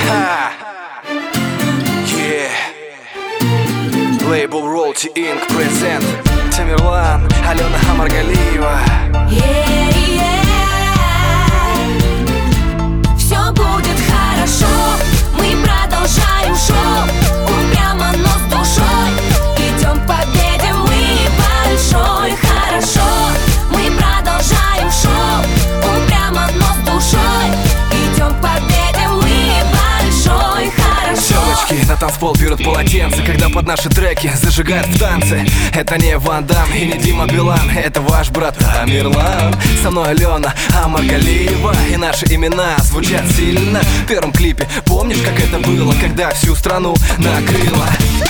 Label Royalty Inc. present Тамерлан, Алена Омаргалиева. Все будет хорошо, мы продолжаем шоу. Упрямо, но с душой идем к победе мы большой. Хорошо, мы продолжаем шоу. Упрямо, но с душой идем к победе мы большой. Хорошо. Девочки на танцпол берут полотенце, когда под наши треки зажигают в танце. Это не Ван Дам и не Дима Билан, это ваш брат Тамерлан. Со мной Алена Омаргалиева, и наши имена звучат сильно. В первом клипе помнишь, как это было, когда всю страну накрыло?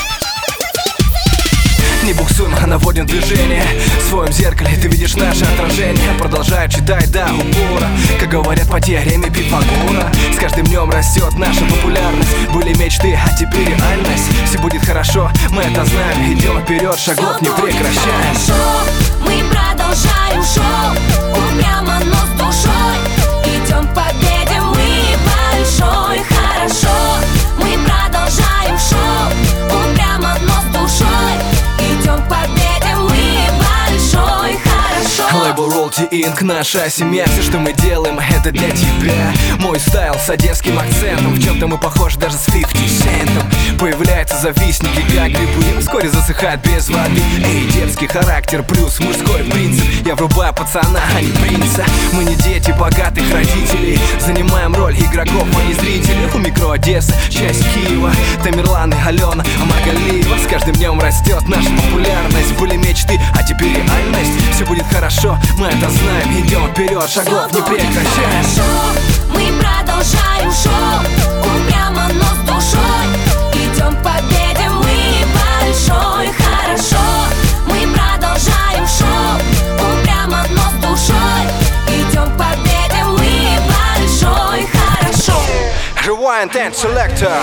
Не буксуем, а наводим движение. В своем зеркале ты видишь наше отражение. Продолжай читать до упора, как говорят по теореме Пифагора. С каждым днем растет наша популярность. Были мечты, а теперь реальность. Все будет хорошо, мы это знаем. Идем вперед, шагов не прекращаем. Хорошо, мы продолжаем шоу. Упрямо, но с душой идем к победе мы большой. Хорошо, мы продолжаем шоу. Упрямо, но с душой идем к победе мы большой. Хорошо. Label Royalty Inc. Наша семья, все, что мы делаем, это для тебя. Мой стайл с одесским акцентом, в чем-то мы похожи даже с 50 Cent. Появляются завистники, как грибы, вскоре засыхают без воды. Эй, детский характер плюс мужской принцип. Я врубаю пацана, а не принца. Мы не дети богатых родителей, занимаем роль игроков, а не зрителей. У микро Одесса, часть Киева. Тамерлан и Алена Омаргалиева. С каждым днем растет наша популярность. Были мечты, а теперь реальность. Все будет хорошо, мы это знаем. Идем вперед, шагов не прекращаем. Хорошо, мы продолжаем шоу. Упрямо, но с душой идем к победе мы большой. Хорошо, мы продолжаем шоу. Упрямо, но с душой идем к победе мы большой. Хорошо. Rewind and Selector.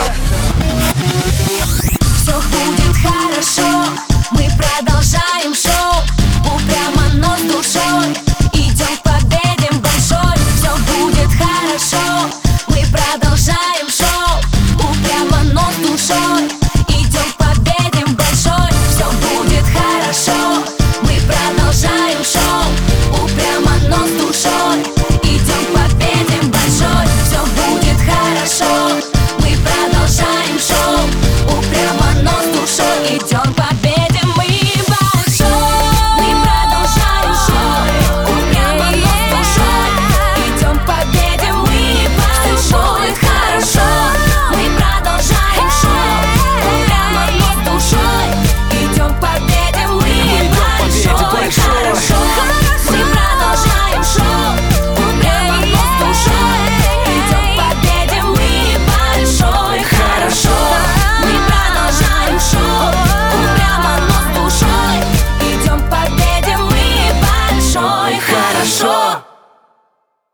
Все будет хорошо, мы продолжаем шоу. Упрямо, но с душой